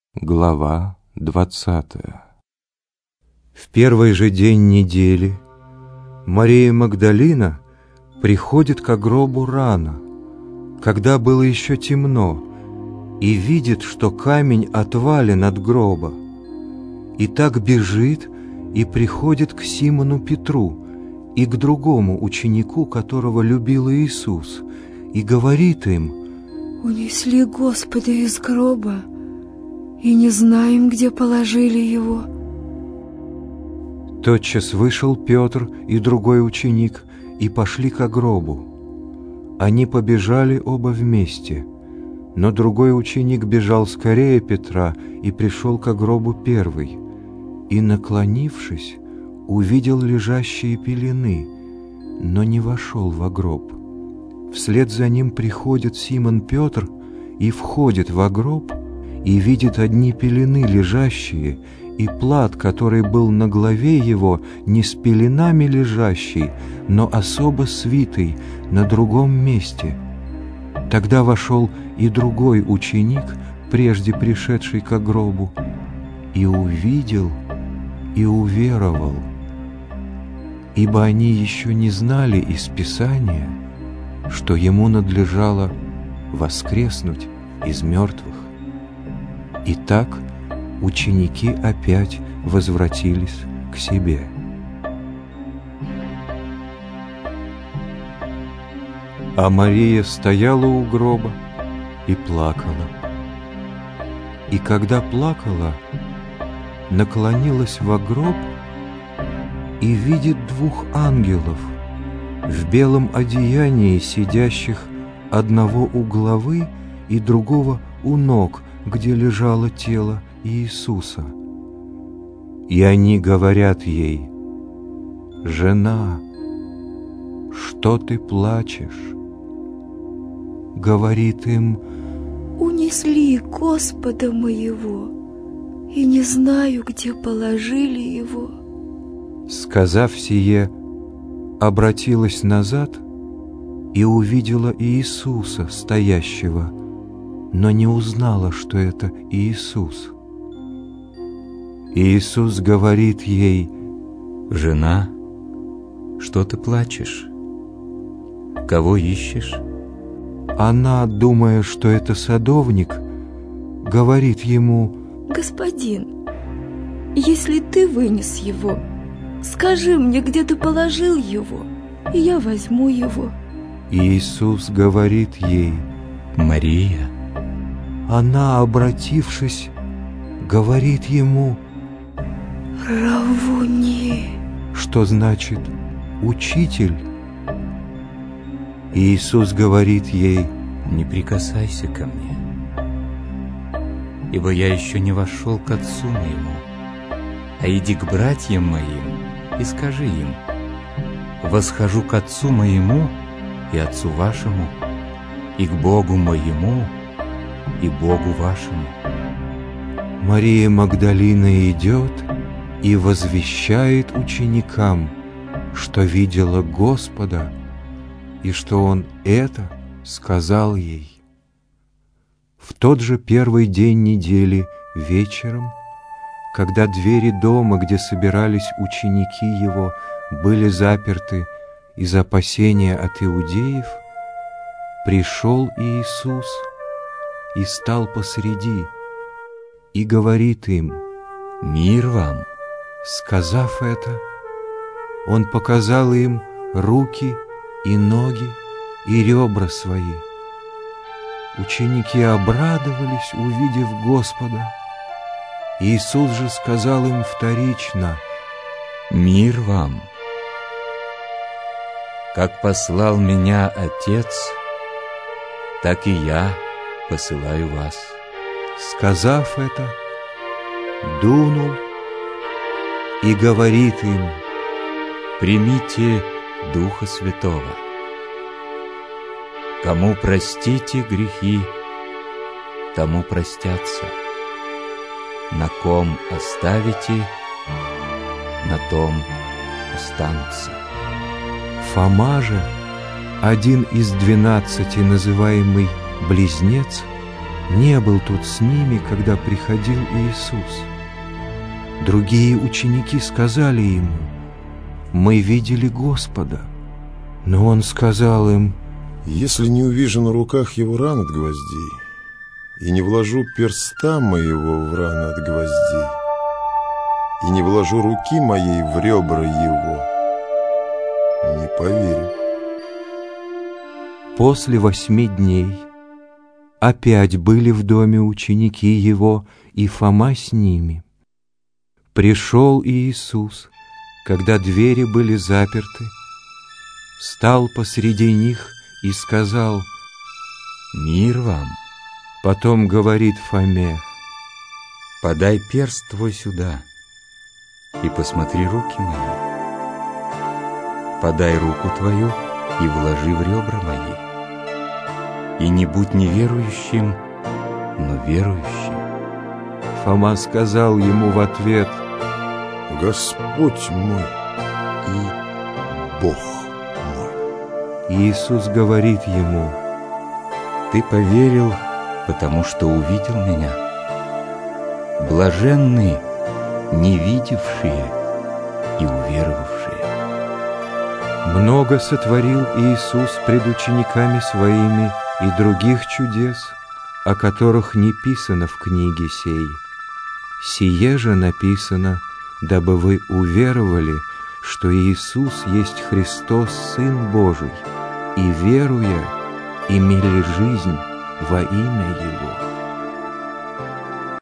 Глава 20. В первый же день недели Мария Магдалина приходит ко гробу рано, когда было еще темно, и видит, что камень отвален от гроба. И так бежит и приходит к Симону Петру и к другому ученику, которого любил Иисус, и говорит им: «Унесли Господа из гроба, и не знаем, где положили его». Тотчас вышел Петр и другой ученик и пошли ко гробу. Они побежали оба вместе, но другой ученик бежал скорее Петра и пришел ко гробу первый, и, наклонившись, увидел лежащие пелены, но не вошел во гроб. Вслед за ним приходит Симон Петр и входит во гроб, и видит одни пелены лежащие, и плат, который был на голове его, не с пеленами лежащий, но особо свитый на другом месте. Тогда вошел и другой ученик, прежде пришедший ко гробу, и увидел, и уверовал, ибо они еще не знали из Писания, что ему надлежало воскреснуть из мертвых. Итак, ученики опять возвратились к себе. А Мария стояла у гроба и плакала. И когда плакала, наклонилась во гроб и видит двух ангелов в белом одеянии, сидящих одного у головы и другого у ног, где лежало тело Иисуса. И они говорят ей: «Жена, что ты плачешь?» Говорит им: «Унесли Господа моего, и не знаю, где положили его». Сказав сие, обратилась назад и увидела Иисуса, стоящего, но не узнала, что это Иисус. Иисус говорит ей: «Жена, что ты плачешь? Кого ищешь?» Она, думая, что это садовник, говорит ему: «Господин, если ты вынес его, скажи мне, где ты положил его, и я возьму его». Иисус говорит ей: «Мария». Она, обратившись, говорит ему: «Равуни», что значит «учитель». Иисус говорит ей: «Не прикасайся ко мне, ибо я еще не вошел к Отцу моему, а иди к братьям моим и скажи им: восхожу к Отцу моему и Отцу вашему, и к Богу моему и Богу вашему». Мария Магдалина идет и возвещает ученикам, что видела Господа и что Он это сказал ей. В тот же первый день недели вечером, когда двери дома, где собирались ученики Его, были заперты из опасения от иудеев, пришел Иисус и стал посреди, и говорит им: «Мир вам». Сказав это, Он показал им руки и ноги и ребра свои. Ученики обрадовались, увидев Господа. Иисус же сказал им вторично: «Мир вам. Как послал Меня Отец, так и Я посылаю вас». Сказав это, дунул и говорит им: «Примите Духа Святого. Кому простите грехи, тому простятся. На ком оставите, на том останутся». Фома же, один из 12, называемый Близнец, не был тут с ними, когда приходил Иисус. Другие ученики сказали ему: «Мы видели Господа». Но он сказал им: «Если не увижу на руках его ран от гвоздей, и не вложу перста моего в раны от гвоздей, и не вложу руки моей в ребра его, не поверю». После 8 дней опять были в доме ученики его, и Фома с ними. Пришел Иисус, когда двери были заперты, стал посреди них и сказал: «Мир вам!» Потом говорит Фоме: «Подай перст твой сюда и посмотри руки мои. Подай руку твою и вложи в ребра мои. И не будь неверующим, но верующим». Фома сказал ему в ответ: «Господь мой и Бог мой». Иисус говорит ему: «Ты поверил, потому что увидел меня. Блаженны не видевшие и уверовавшие». Много сотворил Иисус пред учениками своими и других чудес, о которых не писано в книге сей. Сие же написано, дабы вы уверовали, что Иисус есть Христос, Сын Божий, и, веруя, имели жизнь во имя Его.